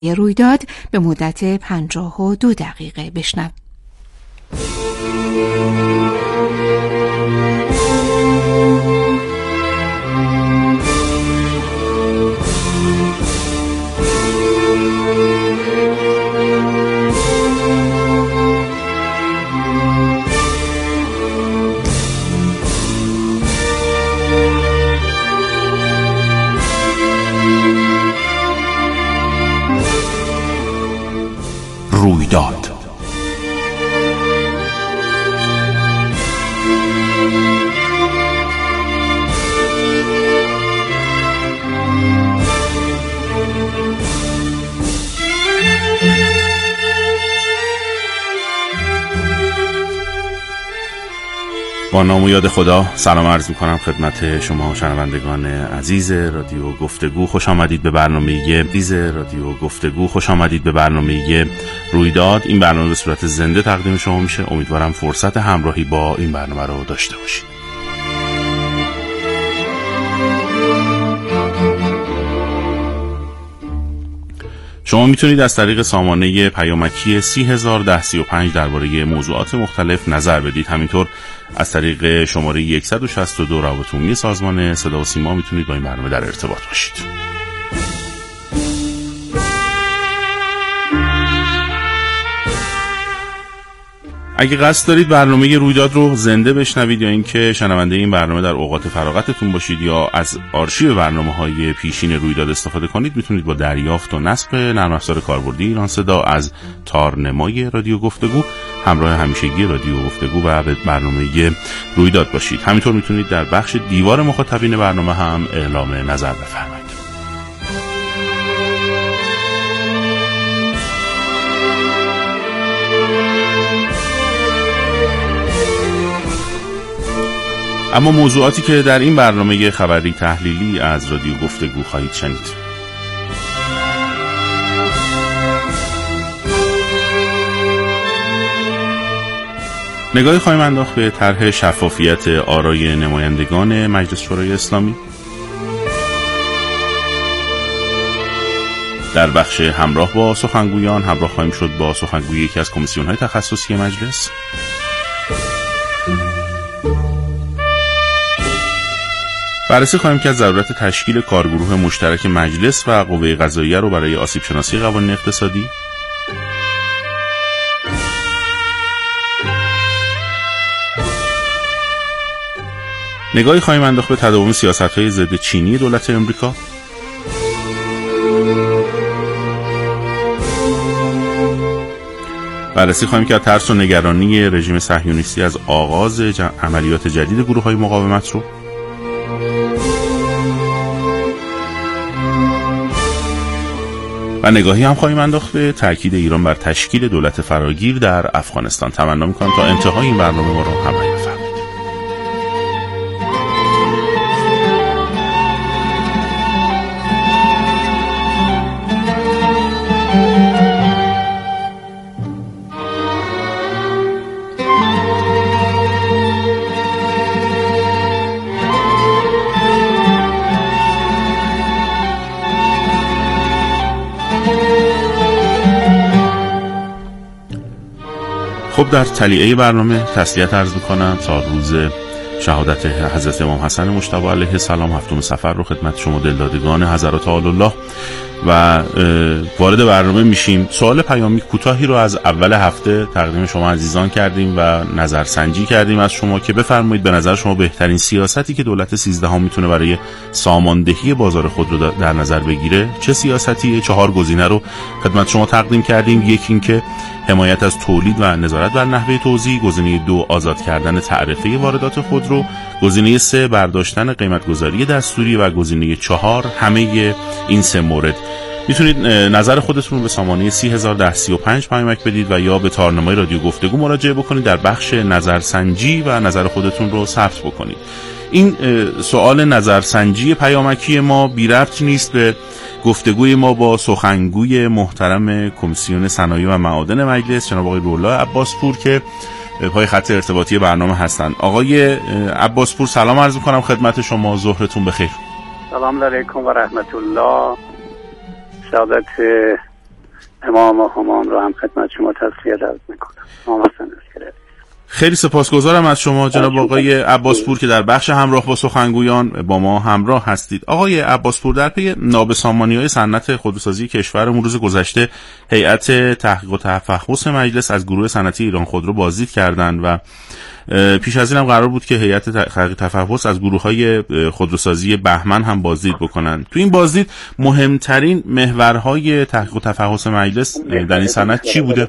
رویداد به مدت 52 دقیقه بشنوید. رویداد. با نام و یاد خدا سلام عرض می‌کنم خدمت شما شنوندگان عزیز رادیو گفتگو. خوش آمدید به برنامه رویداد. این برنامه به صورت زنده تقدیم شما میشه. امیدوارم فرصت همراهی با این برنامه رو داشته باشید. شما میتونید از طریق سامانه پیامکی 30105 درباره موضوعات مختلف نظر بدید. همینطور از طریق شماره 162 روابط عمومی سازمان صدا و سیما میتونید با این برنامه در ارتباط باشید. اگه قصد دارید برنامه رویداد رو زنده بشنوید یا اینکه شنونده این برنامه در اوقات فراغتتون باشید یا از آرشیو برنامه‌های پیشین رویداد استفاده کنید، میتونید با دریافت و نصب نرم افزار کاربردی ایران صدا از تارنمای رادیو گفتگو همراه همیشگی رادیو گفتگو و به برنامه رویداد باشید. همینطور میتونید در بخش دیوار مخاطبین برنامه هم اعلام نظر بفرمایید. اما موضوعاتی که در این برنامه خبری تحلیلی از رادیو گفتگو خواهید شنید: نگاهی خواهیم انداخت به طرح شفافیت آرای نمایندگان مجلس شورای اسلامی. در بخش همراه با سخنگویان همراه خواهیم شد با سخنگوی یکی از کمیسیون‌های تخصصی مجلس. بررسی خواهیم کرد ضرورت تشکیل کارگروه مشترک مجلس و قوه قضاییه رو برای آسیب شناسی قوانین اقتصادی. نگاهی خواهیم انداخت به تداوم سیاست‌های ضد چینی دولت امریکا. بررسی خواهیم کرد ترس و نگرانی رژیم صهیونیستی از آغاز عملیات جدید گروه‌های مقاومت رو. و نگاهی هم خواهیم انداخت به تاکید ایران بر تشکیل دولت فراگیر در افغانستان. تمنا می‌کنم تا انتهای این برنامه ما رو همراهی بفرمایید. خب در تلیعه برنامه تسلیت عرض میکنم تا روز شهادت حضرت امام حسن مجتبی علیه السلام 7 صفر رو خدمت شما دلدادگان حضرات آل الله و وارد برنامه میشیم. سوال پیامی کوتاهی رو از اول هفته تقدیم شما عزیزان کردیم و نظرسنجی کردیم از شما که بفرمایید به نظر شما بهترین سیاستی که دولت 13 میتونه برای ساماندهی بازار خود رو در نظر بگیره چه سیاستیه؟ 4 گزینه رو خدمت شما تقدیم کردیم. یکی این که حمایت از تولید و نظارت بر نحوه توزیع، گزینه 2 آزاد کردن تعرفه واردات خودرو، گزینه 3 برداشتن قیمت‌گذاری دستوری و گزینه 4 همه این 3 مورد. میتونید نظر خودتون رو به سامانه 30105 پیامک بدید و یا به تارنمای رادیو گفتگو مراجعه بکنید در بخش نظرسنجی و نظر خودتون رو ثبت بکنید. این سوال نظرسنجی پیامکی ما بی ربط نیست به گفتگوی ما با سخنگوی محترم کمیسیون صنایع و معادن مجلس جناب آقای رولا عباسپور که پای خط ارتباطی برنامه هستند. آقای عباسپور سلام عرض می‌کنم خدمت شما، ظهرتون بخیر. سلام علیکم و رحمت الله. سعادت امام و همام رو هم خدمت شما تسلیت عرض میکنم. خیلی سپاسگزارم از شما جناب آقای عباسپور که در بخش همراه با سخنگویان با ما همراه هستید. آقای عباسپور، در پی نابسامانی‌های صنعت خودروسازی کشورمون روز گذشته هیئت تحقیق و تفحص مجلس از گروه صنعتی ایران خودرو بازدید کردند و پیش از این هم قرار بود که هیئت تحقیق تفحص از گروه‌های خودروسازی بهمن هم بازدید بکنن. تو این بازدید مهمترین محورهای تحقیق و تفحص مجلس در این صنعت چی بوده؟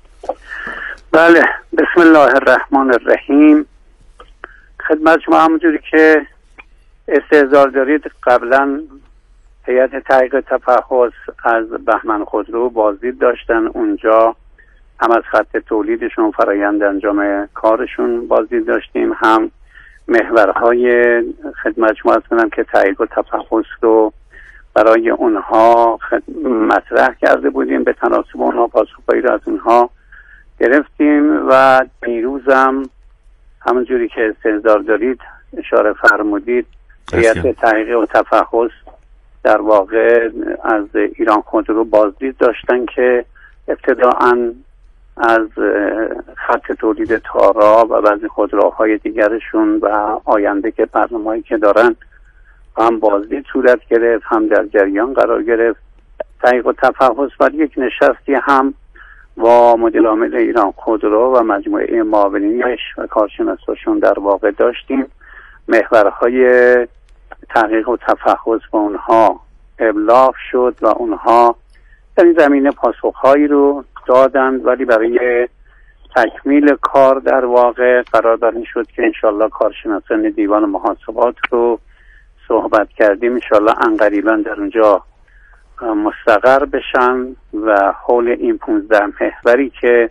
بله، بسم الله الرحمن الرحیم. خدمت شما همونجوری که استحضار دارید، قبلا هیئت تحقیق تفحص از بهمن خودرو بازدید داشتن. اونجا هم از خط تولیدشون، فرایند انجام کارشون بازدید داشتیم، هم محورهای خدمت شما از کنم که تحقیق و تفحص رو برای اونها مطرح کرده بودیم. به تناسب اونها پاسخگویی رو از اونها گرفتیم و دیروزم همونجوری که استحضار دارید اشاره فرمودید، هیئت تحقیق و تفحص در واقع از ایران خودرو بازدید داشتن که ابتداعاً از خط تولید تارا و بعضی خودروهای دیگرشون و آینده که برنامه‌ای که دارن هم بازدید صورت گرفت، هم در جریان قرار گرفت تحقیق و تفحص. و یک نشستی هم با مدیر عامل ایران خودرو و مجموعه معاونینش و کارشناساشون در واقع داشتیم. محورهای تحقیق و تفحص با اونها ابلاغ شد و اونها در این زمینه پاسخهایی رو دادند، ولی برای تکمیل کار در واقع قرار بر این شد که انشالله کارشناسان دیوان محاسبات رو صحبت کردیم، انشالله عنقریبا در اونجا مستقر بشن و حول این 15 محوری که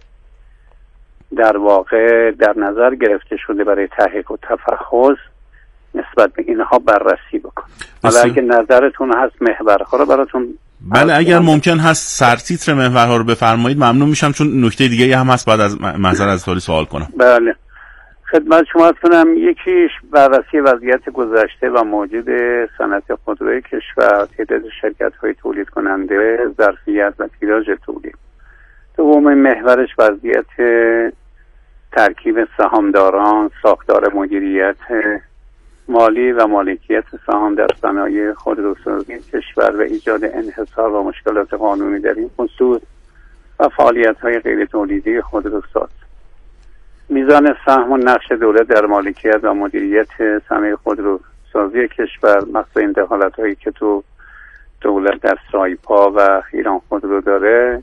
در واقع در نظر گرفته شده برای تحقیق و تفحص نسبت به اینها بررسی بکن. حالا اگه نظرتون هست محورها رو براتون بله اگر ممکن هست سرتیتر محورها رو بفرمایید ممنون میشم، چون نکته دیگه هم هست بعد از معذرت از سوالی سوال کنم. بله خدمت شما کنم. یکیش بررسی وضعیت گذشته و موجود صنعت خودروی کشور، تعداد شرکت‌های تولید کننده، ظرفیت و تیراژ تولید. دومین محورش وضعیت ترکیب سهامداران، ساختار مدیریت مالی و مالکیت سهام در صنایع خودروسازی کشور و ایجاد انحصار و مشکلات قانونی در این خصوص و فعالیت‌های غیر تولیدی خودروساز. میزان سهم و نقش دولت در مالکیت و مدیریت صنایع خودروسازی کشور، مخصوصا این دخالت‌هایی که تو دولت در سایپا و ایران خودرو داره.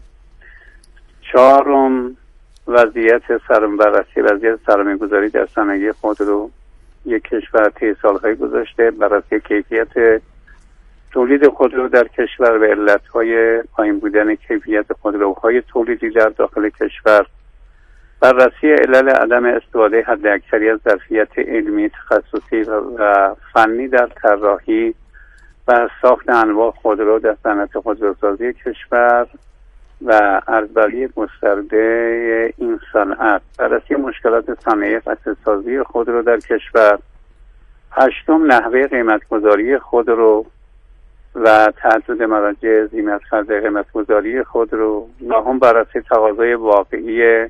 چهارم بررسی وضعیت سرمایه‌گذاری در صنایع خودرو یک کشور طی سال‌های گذشته، بررسی کیفیت تولید خودرو در کشور و علت‌های پایین بودن کیفیت خودروهای تولیدی در داخل کشور، بررسی علل عدم استفاده حداکثری از ظرفیت علمی، تخصصی و فنی در طراحی و ساخت انواع خودرو در صنعت خودروسازی کشور و ارزیابی گسترده این صنعت، بررسی مشکلات صنایع قطعه‌سازی خودرو در کشور. هشتم نحوه قیمت‌گذاری خودرو و تعدد مراجع ذی‌مدخل قیمت‌گذاری خودرو. نهم بررسی تقاضای واقعی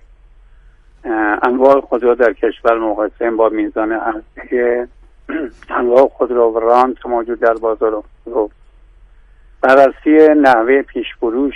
انواع خودرو در کشور مقایسه با میزان عرضه انواع خودرو و رانت موجود در بازار خودرو. بررسی نحوه پیشفروش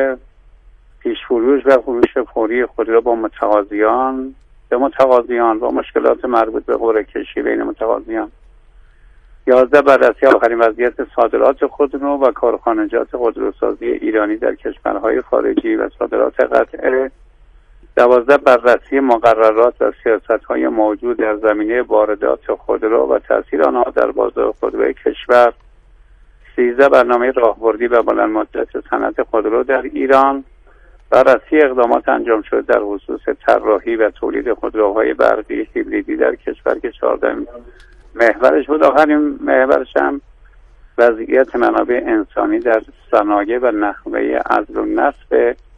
و فروش فوری خودرو با متقاضیان و مشکلات مربوط به قرعه کشی بین متقاضیان. 11 بررسی آخرین وضعیت صادرات خودرو و کارخانجات خودروسازی ایرانی در کشورهای خارجی و صادرات قطعه. 12 بررسی مقررات و سیاست‌های موجود در زمینه واردات خودرو و تأثیر آنها در بازار خودروی کشور. 13 برنامه راهبردی و بلند مدت صنعت خودرو در ایران. بررسی اقدامات انجام شده در خصوص طراحی و تولید خودروهای برقی هیبریدی در کشور که 14 محورش بود. آخرین محورش هم وضعیت منابع انسانی در صنایع و نحوه عزل و نصب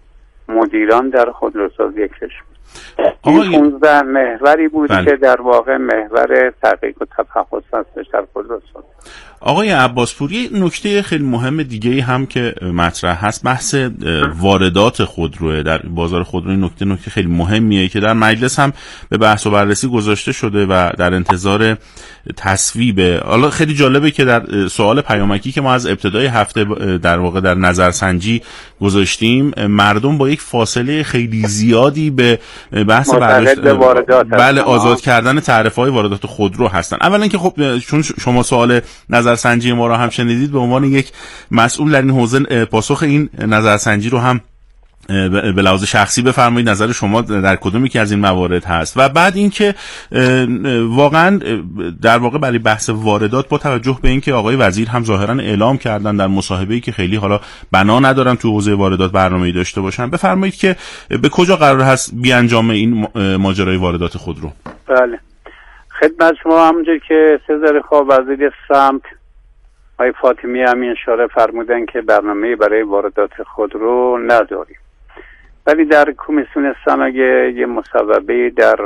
مدیران در خودروسازی کشور. این 15 محوری بود که در واقع محور تحقیق و تفحص هستش در خودروسازی. آقای عباسپور، یه نکته خیلی مهم دیگه هم که مطرح هست بحث واردات خودروه در بازار خودرو. این نکته خیلی مهمیه که در مجلس هم به بحث و بررسی گذاشته شده و در انتظار تصویبه. حالا خیلی جالبه که در سوال پیامکی که ما از ابتدای هفته در واقع در نظرسنجی گذاشتیم، مردم با یک فاصله خیلی زیادی به بحث بله آزاد کردن تعرفه‌های واردات خودرو هستن. اولا که خب چون شما سوال نظرسنجی ما رو هم شنیدید، به عنوان یک مسئول در این حوزه پاسخ این نظرسنجی رو هم به لحاظ شخصی بفرمایید، نظر شما در کدومی که از این موارد هست. و بعد اینکه واقعا در واقع برای بحث واردات با توجه به اینکه آقای وزیر هم ظاهرا اعلام کردن در مصاحبه‌ای که خیلی حالا بنا ندارن تو حوزه واردات برنامه‌ای داشته باشن، بفرمایید که به کجا قرار هست بیانجام این ماجرای واردات خودرو؟ بله خدمت شما، همونجوری که سزار خواب وزیر سمت آقای فاطمی همین اشاره فرمودن که برنامه‌ای برای واردات خودرو نداریم، ولی در کمیسیون صنایع یه مصوبه در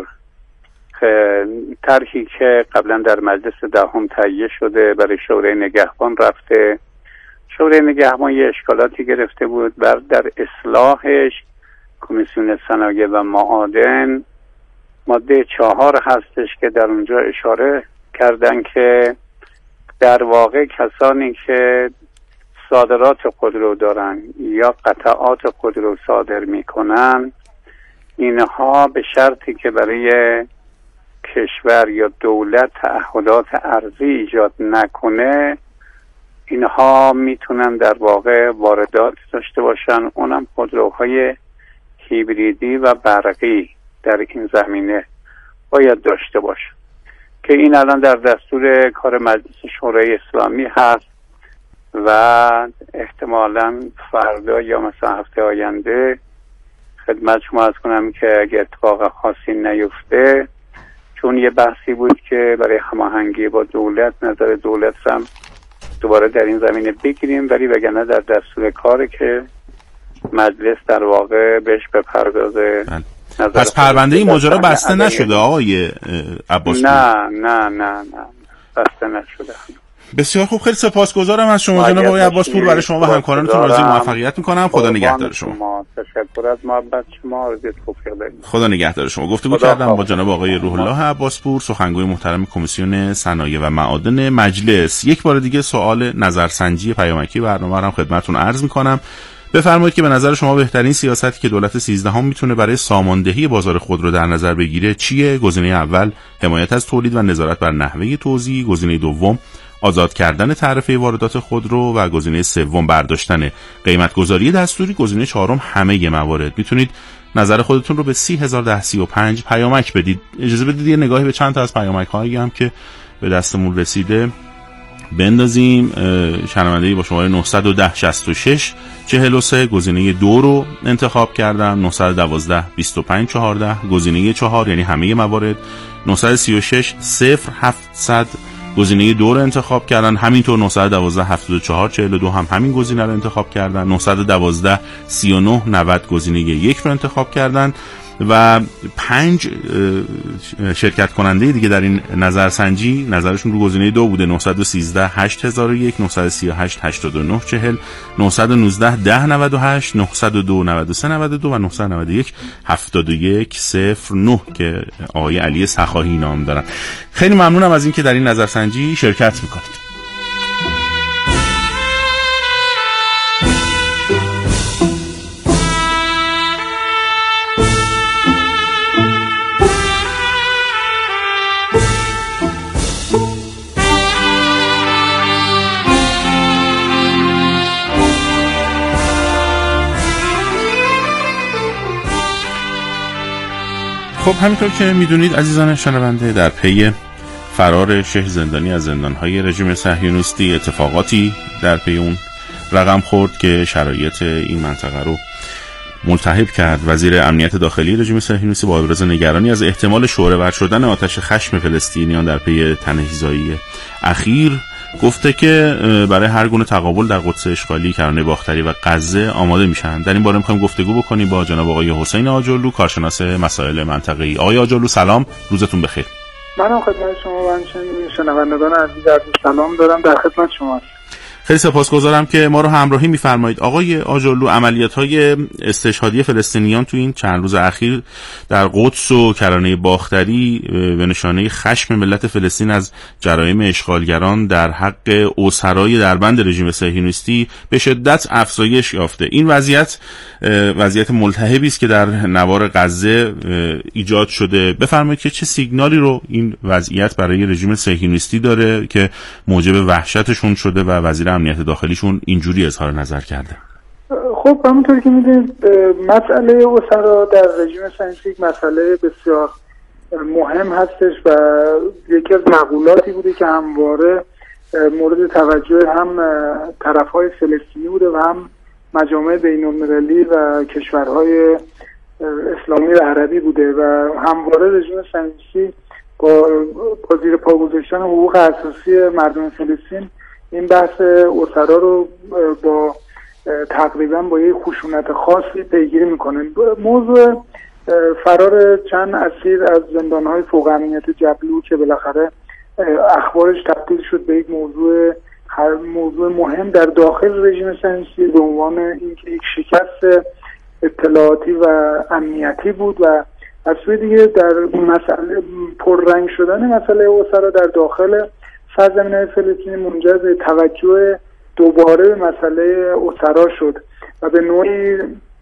طرحی که قبلا در مجلس دهم تهیه شده برای شورای نگهبان رفته. شورای نگهبان یه اشکالاتی گرفته بود در اصلاحش. کمیسیون صنایع و معادن ماده 4 هستش که در اونجا اشاره کردن که در واقع کسانی که صادرات خودرو دارن یا قطعات خودرو صادر میکنن، اینها به شرطی که برای کشور یا دولت تعهدات ارزی ایجاد نکنه، اینها میتونن در واقع واردات داشته باشن، اونم خودروهای هیبریدی و برقی در این زمینه باید داشته باشن که این الان در دستور کار مجلس شورای اسلامی هست و احتمالاً فردا یا مثلا هفته آینده خدمت شما عرض کنم که اگه اتفاق خاصی نیفته، چون یه بحثی بود که برای هماهنگی با دولت، نظر دولت هم دوباره در این زمینه بگیریم، ولی وگرنه در دستور کاره که مجلس در واقع بهش بپردازه. پس پرونده این ماجرا بسته نشده آقای عباسپور؟ نه بسته نشده. بسیار خوب، خیلی سپاسگزارم از شما جناب آقای عباسپور. برای شما و همکارانتون آرزوی موفقیت میکنم. خدا نگهدار شما. تشکر از محبت شما. آرزوی توفیق دارم. خدا نگهدار شما. گفتگو کردم با جناب آقای روح الله عباسپور، سخنگوی محترم کمیسیون صنایع و معادن مجلس. یک بار دیگه سوال نظرسنجی پیامکی برنامه رو هم خدمتتون عرض میکنم. بفرمایید که به نظر شما بهترین سیاستی که دولت 13 هم میتونه برای ساماندهی بازار خودرو در نظر بگیره چیه؟ گزینه اول حمایت از تولید و نظارت بر نحوه توزیع، گزینه دوم آزاد کردن تعرفه واردات خودرو و گزینه سوم برداشتن قیمت‌گذاری دستوری، گزینه چهارم همه موارد. میتونید نظر خودتون رو به 301035 پیامک بدید. اجازه بدید یه نگاهی به چند تا از پیامک‌هایی هم که به دستمون رسیده بندازیم. شنونده‌ای با شماره 910 66 43 گزینه 2 رو انتخاب کردم. 912 25 14 گزینه 4 یعنی همه موارد. 936 0700 گزینه 2 رو انتخاب کردن. همینطور 912 74 42 هم همین گزینه رو انتخاب کردن. 912 39 90 گزینه 1 رو انتخاب کردن و 5 شرکت کننده دیگه در این نظرسنجی نظرشون رو گزینه 2 بوده. 913 8001 938 89 40 919 1098 902 93 92 و 991 71 09 که آقای علی سخاهی نام دارن. خیلی ممنونم از اینکه در این نظرسنجی شرکت میکنید. خب همینطور که میدونید عزیزان شنونده، در پی فرار شیخ زندانی از زندانهای رژیم صهیونیستی اتفاقاتی در پی اون رقم خورد که شرایط این منطقه رو ملتهب کرد. وزیر امنیت داخلی رژیم صهیونیستی با ابراز نگرانی از احتمال شعله‌ور شدن آتش خشم فلسطینیان در پی تنه‌زایی اخیر گفته که برای هر گونه تقابل در قدس اشغالی، کرانه باختری و غزه آماده میشن. در این باره می‌خوایم گفتگو بکنیم با جناب آقای حسین آجرلو، کارشناس مسائل منطقه‌ای. آقای آجرلو سلام، روزتون بخیر. منم خدمت شما و همچنین شنوندگان عزیز سلام دارم، در خدمت شما هستم. خیلی سپاسگزارم که ما رو همراهی می‌فرمایید. آقای آجرلو، عملیات‌های استشهادی فلسطینیان تو این چند روز اخیر در قدس و کرانه باختری به نشانه خشم ملت فلسطین از جرایم اشغالگران در حق اسرای دربند رژیم صهیونیستی به شدت افزایش یافته. این وضعیت ملتهبی است که در نوار غزه ایجاد شده. بفرمایید که چه سیگنالی رو این وضعیت برای رژیم صهیونیستی داره که موجب وحشتشون شده و وزیر امنیت داخلیشون اینجوری اظهار نظر کرده؟ خب همونطوری که میدونید مسئله اسرا در رژیم صهیونیستی یک مسئله بسیار مهم هستش و یکی از مقولاتی بوده که همواره مورد توجه هم طرفهای فلسطینی بوده و هم مجامع بین‌المللی و کشورهای اسلامی و عربی بوده و همواره رژیم صهیونیستی با زیر پا گذاشتن حقوق اساسی مردم فلسطین این بحث اسرا رو با تقریبا با یک خشونت خاصی پیگیری میکنه. موضوع فرار چند اسیر از زندانهای فوق امنیت جبلو که بالاخره اخبارش تبدیل شد به یک موضوع مهم در داخل رژیم صهیونیستی به عنوان اینکه یک شکست اطلاعاتی و امنیتی بود و از سوی دیگه در مسئله پررنگ شدن مسئله اسرا در داخل سرزمین فلسطین منجر به توجه دوباره به مسئله اسرا شد و به نوعی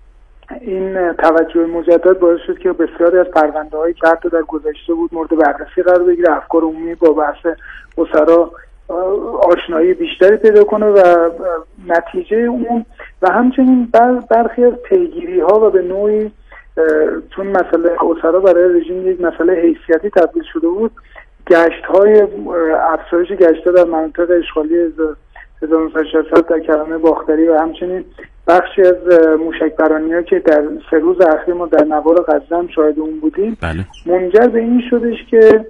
این توجه مجدد باعث شد که بسیاری از پرونده‌هایی که حتی در گذشته بود مورد بررسی قرار بگیره، افکار عمومی با بحث اسرا آشنایی بیشتری پیدا کنه و نتیجه اون و همچنین برخی از پیگیری‌ها و به نوعی چون مسئله اسرا برای رژیم یک مسئله حیثیتی تبدیل شده بود، افزایش گشت‌ها در مناطق اشغالی 1960 در کرانه باختری و همچنین بخشی از موشکبرانی‌ها که در 3 روز اخیر ما در نوار غزه هم شاهد اون بودیم منجر به این شدش که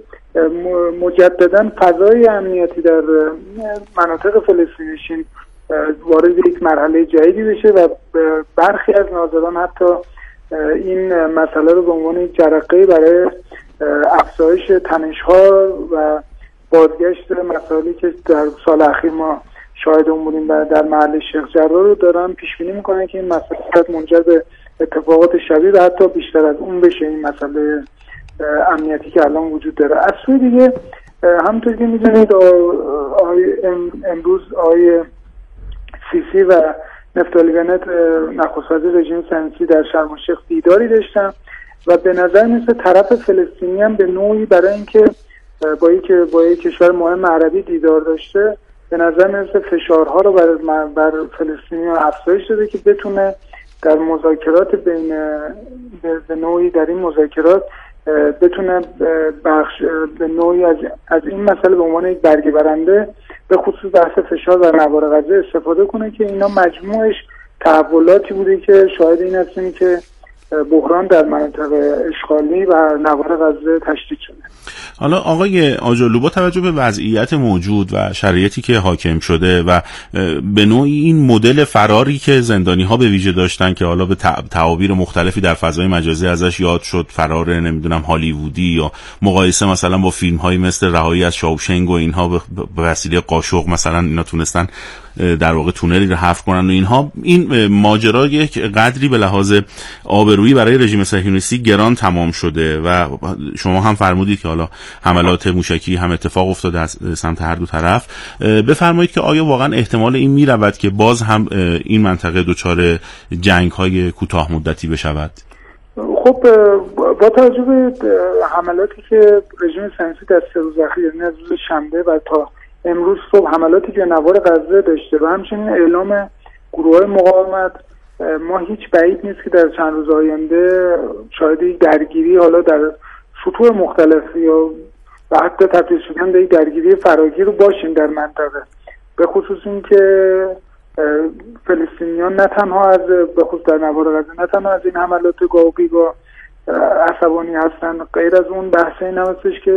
مجددا فضای امنیتی در مناطق فلسطینیشین وارد یک مرحله جدیدی بشه و برخی از ناظران حتی این مسئله رو به عنوان یک جرقه برای افزایش تنش‌ها و بازگشت مسائلی که در سال اخیر ما شاهد اون بودیم در محل شیخ جراح رو دارن پیش بینی میکنن که این مسئله منجر به اتفاقات شبیه و حتی بیشتر از اون بشه این مسئله امنیتی که الان وجود داره. از سوی دیگه همونطور که میدونید امروز آقای سیسی و نفتالی بنت نخست وزیر رژیم صهیونیستی در شرم الشیخ دیداری داشتن و به نظر میسه طرف فلسطینی هم به نوعی برای اینکه با یک کشور مهم عربی دیدار داشته به نظر میسه فشارها رو بر فلسطینیان افزایش داده که بتونه در مذاکرات به نوعی در این مذاکرات بتونه به نوعی از این مسئله به عنوان یک برگه برنده به خصوص بحث فشار در نوار غزه استفاده کنه که اینا مجموعش تحولاتی بوده که شاهد این هستیم که بحران در مناطق اشغالی و نوار غزه تشدید شده. حالا آقای آجرلو، با توجه به وضعیت موجود و شرایطی که حاکم شده و به نوعی این مدل فراری که زندانی‌ها به ویژه داشتن که حالا به تعابیر مختلفی در فضای مجازی ازش یاد شد، فرار نمیدونم هالیوودی یا مقایسه مثلا با فیلم‌هایی مثل رهایی از شاوشنگ و اینها به وسیله قاشق مثلا اینا تونستن در واقع تونلی رو حفر کنن و اینها، این ماجرا یک قدری به لحاظ آبرویی برای رژیم صهیونیستی گران تمام شده و شما هم فرمودید که حالا حملات موشکی هم اتفاق افتاده از سمت هر دو طرف. بفرمایید که آیا واقعا احتمال این میرود که باز هم این منطقه دچار جنگ‌های کوتاه مدتی بشود؟ خب با توجه به حملاتی که رژیم صهیونیستی در 3 روز اخیر، یعنی از روز شنبه و تا امروز صبح حملاتی که نوار غزه داشته و همچنین اعلام گروه‌های مقاومت، ما هیچ بعید نیست که در چند روز آینده شاید درگیری حالا در سطوح مختلف یا و حتی تبدیل شدن به درگیری فراگیر رو باشیم در منطقه، به خصوص این که فلسطینیان نه تنها به خصوص در نوار غزه نه تنها از این حملات گاو بیگاه عصبانی هستن، غیر از اون بحث این هستش که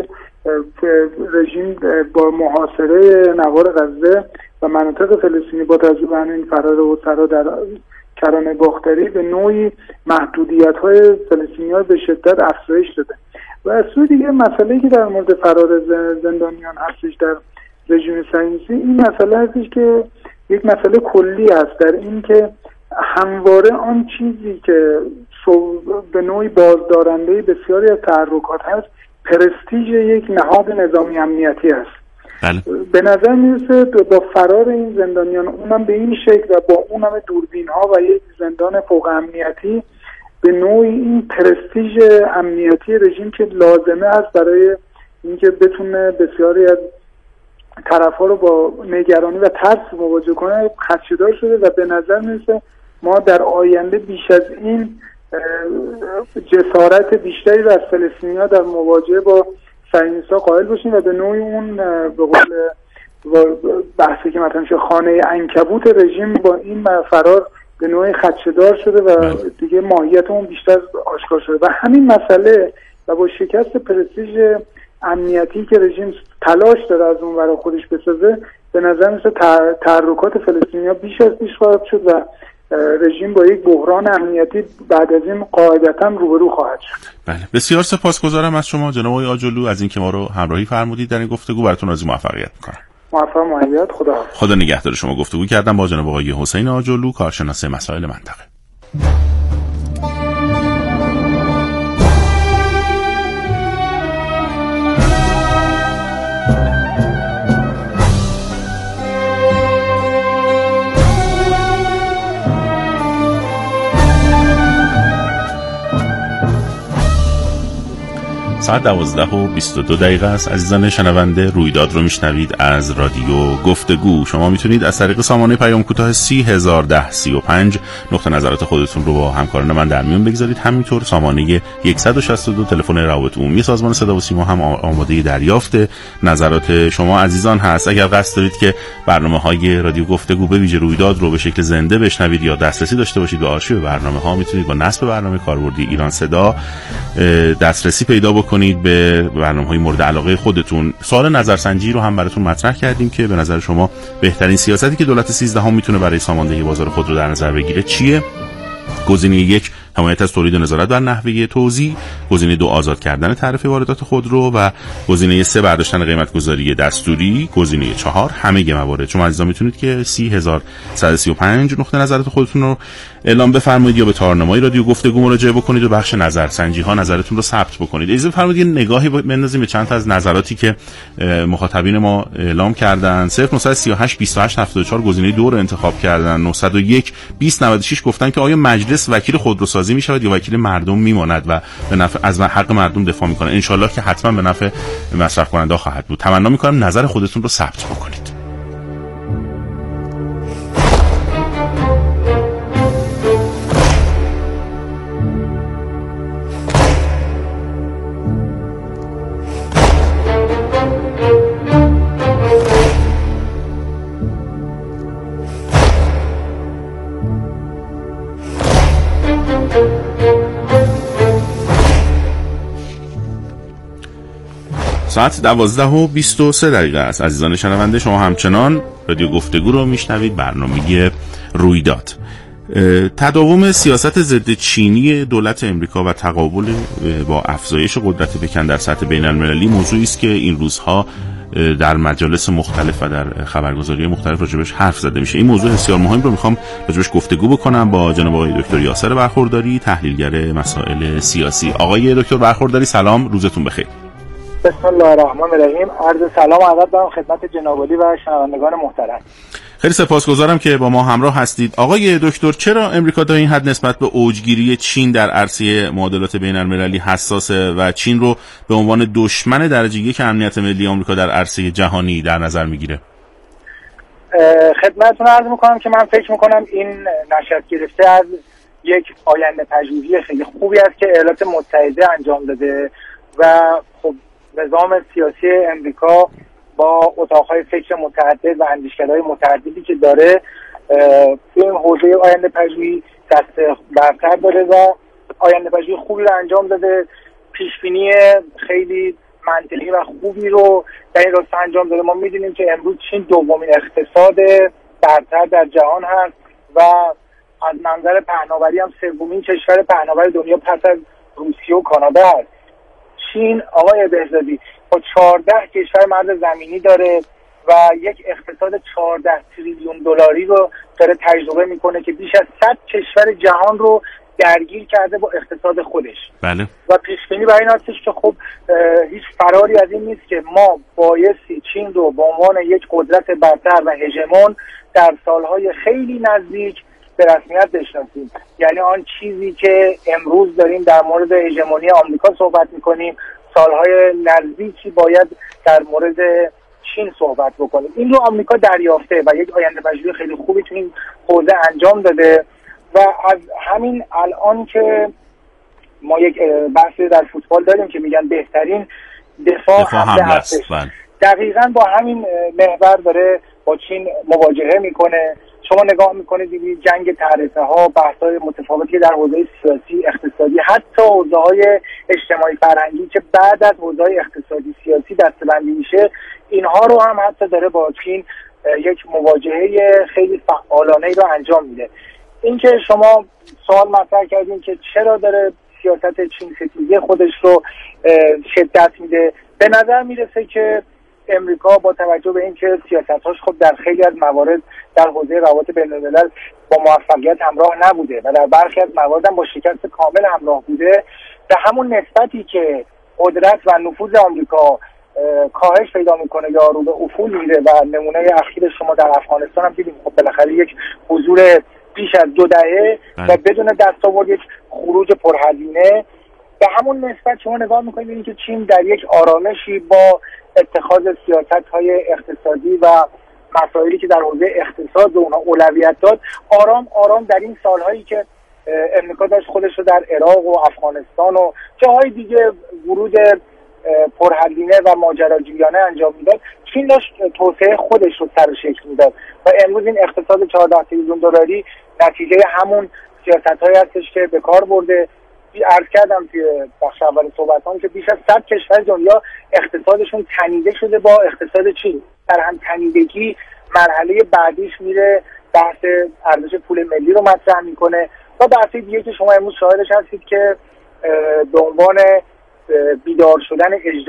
رژیم با محاصره نوار غزه و مناطق فلسطینی با تجربه همین فرار اسرا در کرانه باختری به نوعی محدودیت‌های فلسطینی‌ها به شدت افزایش داده. و از سوی دیگه مسئله‌ای که در مورد فرار زندانیان هستش در رژیم صهیونیستی، این مسئله هستش که یک مسئله کلی است در این که همواره آن چیزی که به نوعی بازدارنده بسیاری از تحرکات هست، پرستیژ یک نهاد نظامی امنیتی است. به نظر میرسه با فرار این زندانیان، اونم به این شکل و با اونم دوربین ها و یک زندان فوق امنیتی، به نوعی این پرستیژ امنیتی رژیم که لازمه است برای اینکه بتونه بسیاری از طرفا رو با نگرانی و ترس مواجه کنه خدشه‌دار شده و به نظر میرسه ما در آینده بیش از این جسارت بیشتری رو از فلسطینی‌ها در مواجهه با صهیونیست‌ها قائل باشیم و به نوعی اون به قول بحثی که مثلا میشه خانه عنکبوت رژیم با این فرار به نوعی خدشه‌دار شده و دیگه ماهیت اون بیشتر آشکار شده و همین مسئله و با شکست پرستیژ امنیتی که رژیم تلاش داره از اون برای خودش بسازه، به نظر میاد تحرکات فلسطینی‌ها بیش از پیش خواهد شد و رژیم با یک بحران امنیتی بعد از این قاعدتاً روبرو خواهد شد. بله، بسیار سپاسگزارم از شما جناب آقای آجلو از اینکه ما رو همراهی فرمودید در این گفتگو. براتون آرزوی موفقیت می‌کنم. موفق مایلات. خدا نگهدار شما. گفتگو کردم با جناب آقای حسین آجلو، کارشناس مسائل منطقه. ساعت 12:22 است. عزیزان شنونده، رویداد رو میشنوید از رادیو گفتگو. شما میتونید از طریق سامانه پیام کوتاه 301035 نقطه نظرات خودتون رو با همکاران من در میون بگذارید. همینطور سامانه 162 تلفن روابط عمومی سازمان صدا و سیما هم آماده دریافت نظرات شما عزیزان هست. اگر قصد دارید که برنامه‌های رادیو گفتگو به ویژه رویداد رو به شکل زنده بشنوید یا دسترسی داشته باشید به آرشیو برنامه‌ها، میتونید با نصب برنامه کاربردی ایران صدا دسترسی پیدا بکنید به برنامه‌های مورد علاقه خودتون. سوال نظرسنجی رو هم براتون مطرح کردیم که به نظر شما بهترین سیاستی که دولت 13 میتونه برای ساماندهی بازار خودرو در نظر بگیره چیه؟ گزینه 1 حمایت از تولید و نظارت بر نحوه توزیع، گزینه 2 آزاد کردن تعرفه واردات خودرو و گزینه 3 برداشتن قیمت گذاری دستوری، گزینه 4 همه موارد. شما عزیزان میتونید که 30135 نقطه نظرات خودتون رو اعلام بفرمایید یا به تارنمای رادیو گفتگو مراجعه بکنید و بخش نظرسنجی ها نظرتون رو ثبت بکنید. اجازه بفرمایید نگاهی بندازیم به چند تا از نظراتی که مخاطبین ما اعلام کردن. 0938 28 74 گزینه 2 رو انتخاب کردن. 901 2096 گفتن که آیا مجلس وکیل خودروسازی میشود یا وکیل مردم میماند و به نفع از حق مردم دفاع میکنه؟ ان شاء الله که حتما به نفع مصرف کننده خواهد بود. تمنا میکنم نظر خودتون رو ثبت بکنید. ساعت 12:23 است. عزیزان شنونده، شما همچنان رادیو گفتگو رو میشنوید، برنامه رویداد. تداوم سیاست ضد چینی دولت امریکا و تقابل با افزایش قدرت پکن در سطح بین المللی موضوعی است که این روزها در مجالس مختلف و در خبرگزاری مختلف راجبش حرف زده میشه. این موضوع بسیار مهم رو میخوام راجبش گفتگو بکنم با جناب آقای دکتر یاسر برخورداری، تحلیلگر مسائل سیاسی. آقای دکتر برخورداری سلام، روزتون بخیر. بسم الله الرحمن الرحیم. عرض سلام و ادب دارم خدمت جناب عالی و شنوندگان محترم. خیلی سپاسگزارم که با ما همراه هستید. آقای دکتر، چرا امریکا تا این حد نسبت به اوجگیری چین در عرصه معادلات بین المللی حساسه و چین رو به عنوان دشمن درجه یک امنیت ملی آمریکا در عرصه جهانی در نظر میگیره؟ خدمتتون عرض میکنم که من فکر میکنم این نشأت گرفته از یک آینده پژوهی خیلی خوبی است که ایالات متحده انجام داده و خب نظام سیاسی امریکا با اتاقهای فکر متعدد و اندیشکدهای متعددی که داره توی این حوزه آینده پژوهی دست برتر داره و آینده پژوهی خوبی رو انجام داده. پیشبینی خیلی منطقی و خوبی رو در این راستا انجام داده. ما میدونیم که امروز چین دومین اقتصاد برتر در جهان هست و از منظر پهناوری هم سومین کشور پهناور دنیا پس از روسیه و کانادا است. چین آقای بهزادی با 14 کشور مرز زمینی داره و یک اقتصاد 14 تریلیون دلاری رو داره تجربه میکنه که بیش از 100 کشور جهان رو درگیر کرده با اقتصاد خودش. بله. و پیشبینی برای این هستش که خب هیچ فراری از این نیست که ما بایستی چین رو به عنوان یک قدرت برتر و هژمون در سالهای خیلی نزدیک به رسمیت بشناسیم. یعنی آن چیزی که امروز داریم در مورد هژمونی آمریکا صحبت میکنیم، سالهای نزدیکی باید در مورد چین صحبت بکنیم. این رو آمریکا دریافته و یک آینده پژوهی خیلی خوبی تو این حوزه انجام داده و از همین الان که ما یک بحثی در فوتبال داریم که میگن بهترین دفاع حمله هستش، دقیقاً با همین محور داره با چین مواجهه میکنه. شما نگاه میکنید دیدید جنگ تعرفه ها، بحث‌های متفاوتی در حوزه سیاسی، اقتصادی، حتی حوزه‌های اجتماعی فرهنگی که بعد از حوزه‌های اقتصادی سیاسی دسته‌بندی میشه، اینها رو هم حتی داره با چین یک مواجهه خیلی فعالانه رو انجام میده. اینکه شما سوال مطرح کردین که چرا داره سیاست چین ستیزی خودش رو شدت میده، به نظر میرسه که امریکا با توجه به اینکه سیاست‌هاش خب در خیلی از موارد در حوزه روابط بین‌الملل با موفقیت همراه نبوده و در برخی از موارد هم با شکست کامل همراه بوده، به همون نسبتی که قدرت و نفوذ آمریکا کاهش پیدا میکنه یا رو به افول میره و نمونه اخیر شما در افغانستان هم دیدیم، خب بالاخره یک حضور بیش از 2 دهه و بدون دستاورد یک خروج پرهزینه، به همون نسبت شما نگاه میکنید ببینید که چین در یک آرامشی با اتخاذ سیاست‌های اقتصادی و مسائلی که در حوزه اقتصاد و اونها اولویت داد، آرام آرام در این سالهایی که امریکا داشت خودش رو در عراق و افغانستان و جاهای دیگه ورود پرهزینه و ماجراجویانه انجام میداد، چین داشت توسعه خودش رو سر و شکل میداد و امروز این اقتصاد 14 تریلیون دلاری نتیجه همون سیاست‌هایی هستش که به کار برده. عرض کردم توی بخش اول صحبتام که بیش از 100 کشور دنیا اقتصادشون تنیده شده با اقتصاد چین. در هم تنیدگی مرحله بعدیش میره بحث ارزش پول ملی رو مطرح میکنه و بحث دیگه که شما امروز شاهدش هستید که به عنوان بیدار شدن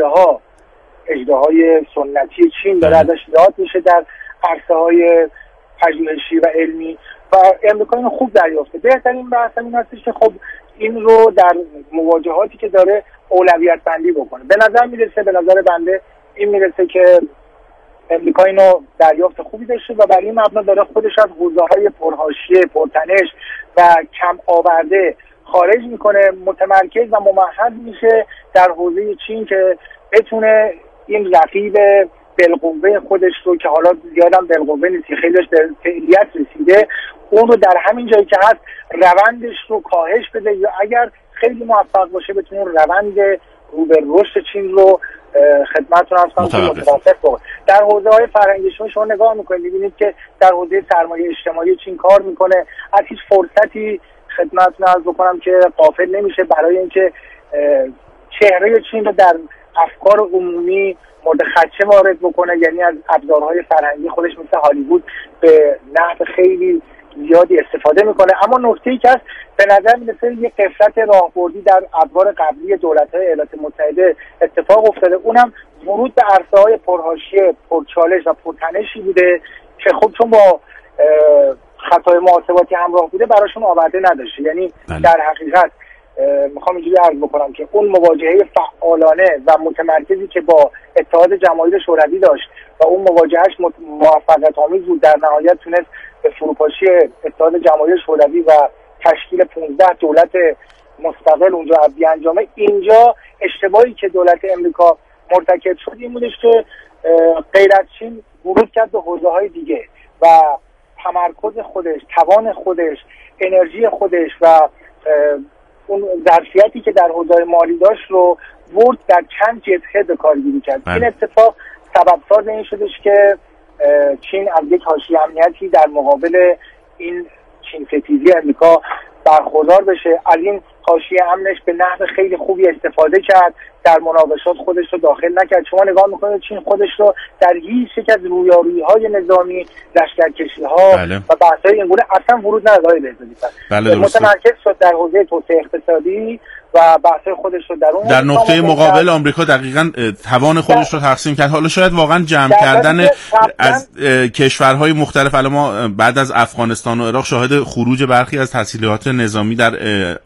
اژدهای سنتی چین داره ازش یاد میشه در عرصه‌های پژوهشی و علمی و امریکا اینو خوب دریافته. بهترین بحث این هستش که خب این رو در مواجهاتی که داره اولویت بندی بکنه. به نظر بنده این میرسه که امریکا اینو دریافت خوبی داشته و برای این مبنا داره خودش از حوزه‌های پرحاشیه، پرتنش و کم آورده خارج میکنه، متمرکز و ممهد میشه در حوزه چین که بتونه این رقیب بالقوه خودش رو که حالا زیادم بالقوه نیست، خیلیش به فعلیت رسیده، اون رو در همین جایی که هست روندش رو کاهش بده یا اگر خیلی موفق باشه بتونه روند رو به رشد چین رو خدمتتون عرض کنم که متوسط باشه. در حوزه‌های فرهنگی شما نگاه میکنید می‌بینید که در حوزه سرمایه اجتماعی چین کار میکنه، از هیچ فرصتی خدمتتون عرض بکنم که غافل نمیشه برای اینکه چهره چین رو در افکار عمومی مورد خدشه وارد بکنه، یعنی از ابزارهای فرهنگی خودش مثل هالیوود به نحو خیلی زیادی استفاده میکنه. اما نکته‌ای که هست به نظر میرسه یک قفلت راهبردی در ادوار قبلی دولت‌های ایالات متحده اتفاق افتاده، اونم ورود به عرصه‌های پرحاشیه، پرچالش و پرتنشی بوده که خب چون با خطای محاسباتی همراه بوده براشون آورده نداشته. یعنی در حقیقت میخوام اینجوری عرض بکنم که اون مواجهه فعالانه و متمرکزی که با اتحاد جماهیر شوروی داشت و اون مواجهش موفقیت آمیز بود، در نهایت تونست به فروپاشی اتحاد جماهیر شوروی و تشکیل 15 دولت مستقل اونجا بیانجامه. اینجا اشتباهی که دولت امریکا مرتکب شد این بودش که غیر از چین ورود کرد به حوزه‌های دیگه و تمرکز خودش، توان خودش، انرژی خودش و اون ظرفیتی که در حوزه مالی داشت رو ورد در چند جبهه به کار گیری کرد. این اتفاق سبب ساز این شدش که چین از یک حاشیه امنیتی در مقابل این چین ستیزی امریکا برخوردار بشه. از این حاشیه امنش به نحو خیلی خوبی استفاده کرد، در مناقشات خودش رو داخل نکرد. شما نگاه میکنید چین خودش رو در هیچ یک از رویارویی‌های نظامی، لشکرکشی‌ها و بحث‌های این گونه اصلا ورود نداد. آقای بهزادی متمرکز شد در حوزه توسعه اقتصادی و بحث‌های خودش رو در نقطه مقابل آمریکا دقیقاً توان خودش رو تقسیم کرد. حالا شاید واقعاً جمع کردن از کشورهای مختلف، الان ما بعد از افغانستان و عراق شاهد خروج برخی از تسهیلات نظامی در